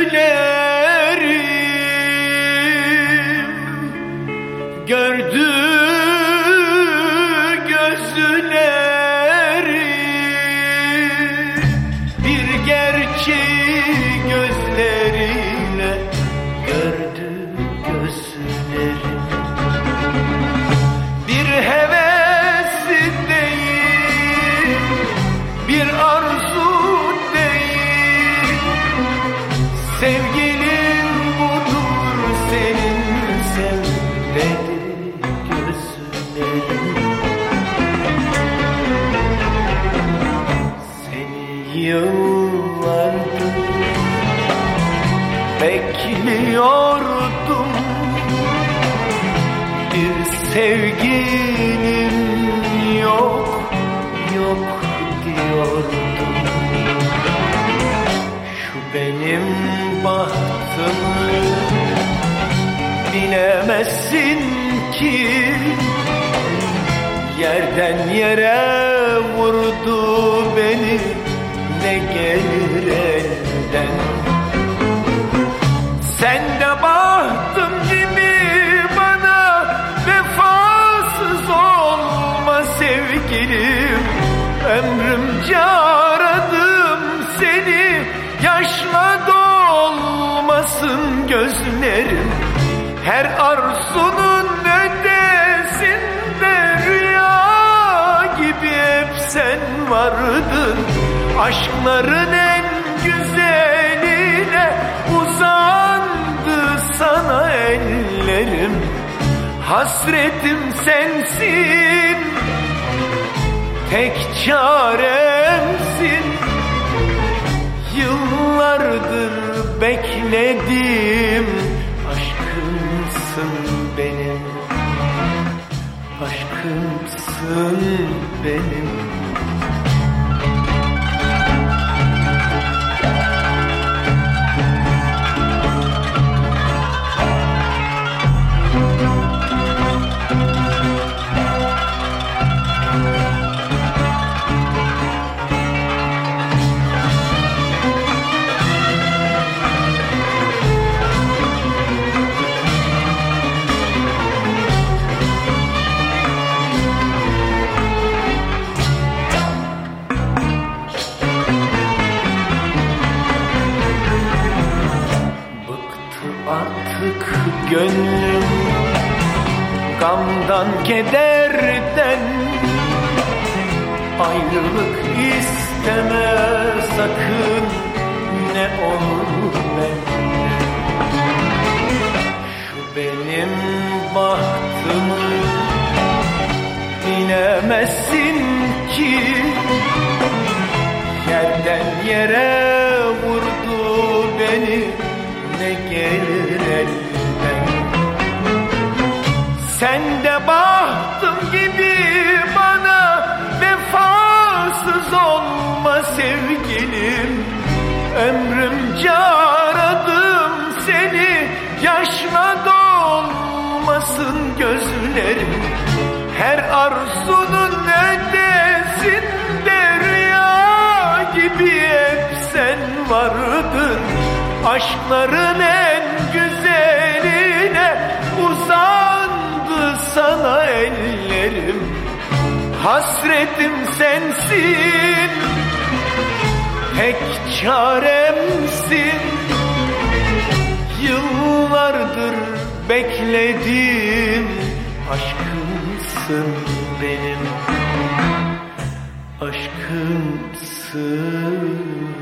gördü gözlerim, bir gerçeği gözleriyle gördü gözlerim. Bir heves değil, bir arzu değil, sevgilim budur senin, sev dedi gözlerim. Seni yıllardır bekliyordum, bir sevgilim yok, yok diyordum. Şu benim bahtımı bilemezsin ki, yerden yere vurdu beni, ne gelir elden. Sen de bahtım gibi bana vefasız olma sevgilim. Ömrümce aradım seni, yaşla dolmasın gözlerim. Her arzunun ötesinde rüya gibi hep sen vardın. Aşkların en güzeline uzandı sana ellerim. Hasretim sensin, tek çaremsin. Yıllardır bekledim, aşkımsın benim, aşkımsın benim. Artık gönlüm gamdan kederden, ayrılık isteme sakın, ne olur benden. Şu benim bahtımı bilemezsin ki, yerden yere vurdu beni, ne gelir elden. Sen de bahtım gibi bana vefasız olma sevgilim. Ömrümce aradım seni, yaşla dolmasın gözlerim. Her arzunun ötesinde rüya gibi hep sen vardın. Aşkların en güzeline uzandı sana ellerim. Hasretim sensin, tek çaremsin. Yıllardır bekledim, aşkımsın benim, aşkımsın.